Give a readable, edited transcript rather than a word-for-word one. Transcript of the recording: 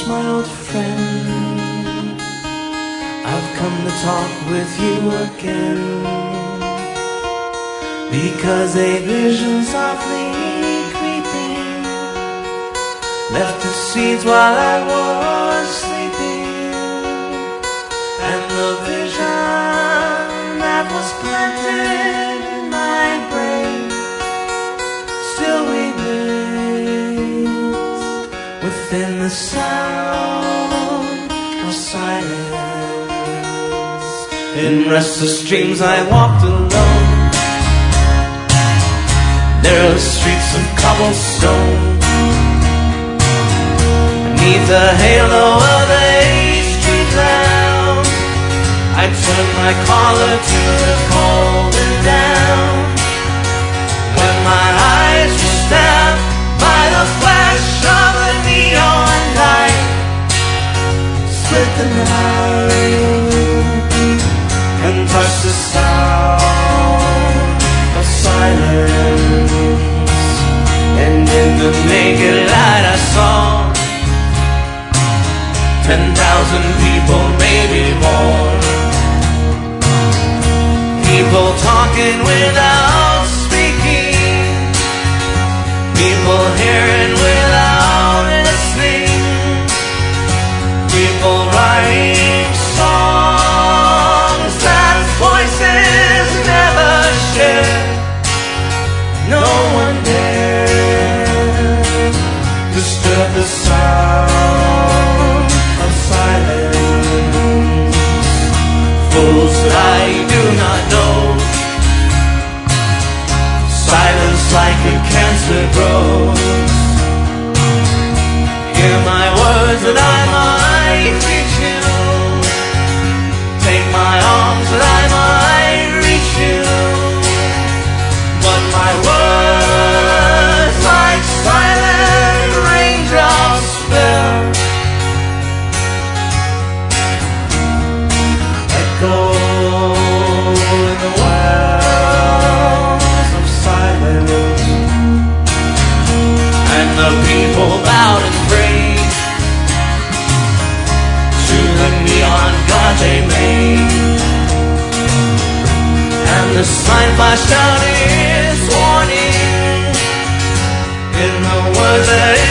my old friend, I've come to talk with you again, because a vision softly creeping left its seeds while I was sleeping, and the vision that was planted in my brain still remains within the sound of silence. In restless dreams I walked alone. There are streets of cobblestone. Beneath the halo of a street lamp, I turned my collar to the cold and damp. When my eyes were stabbed by the flash of a neon light, split the night and touched the sound of silence. And in the naked light I saw 10,000 people, maybe more. People talking without speaking, people hearing without listening, people writing songs that voices never share. No one dared disturb the sound of silence. Fools that I do not know, silence like a cancer grows. Hear my words that I might reach you, take my arms that I might reach you, but my words like silent raindrops fell, echo in the wells of silence. And the people bowed and prayed to the neon god they made, and the sign flashed out its warning in the words that